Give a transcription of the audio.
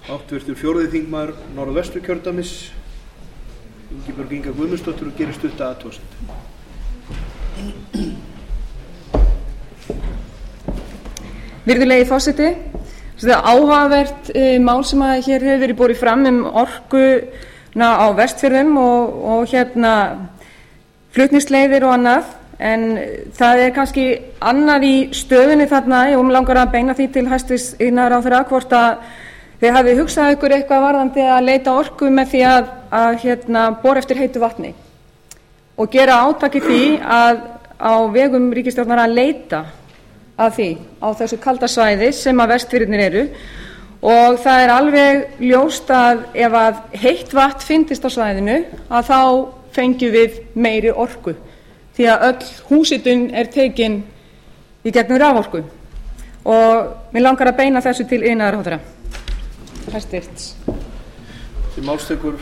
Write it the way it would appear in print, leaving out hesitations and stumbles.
Háttvirtur 4. þingmaður Norðvesturkjördæmis Ingibjörg Inga Guðmundsdóttir og gerir stutta athugasemd. Virðulegi forseti, þetta er áhugavert mál sem að hér hefur verið borið fram orkuna á Vestfjörðum og flutningsleiðir og annað, en það er kannski annað í stöðunni þarna. Ég langar að beina því til hæstvirts iðnaðarráðherra hvort að þið hafið hugsað ykkur eitthvað varðandi að leita orku með því að bora eftir heitu vatni og gera átak í því að á vegum ríkisstjórnar að leita að því á þessu kalda svæði sem að Vestfirðirnir eru. Og það er alveg ljóst að ef að heitt vatn fyndist á svæðinu að þá fengjum við meiri orku því að öll húshitun er tekin í gegnum raforku. Og mér langar að beina þessu til iðnaðarráðherra. Hæstvirts. Til máls tekur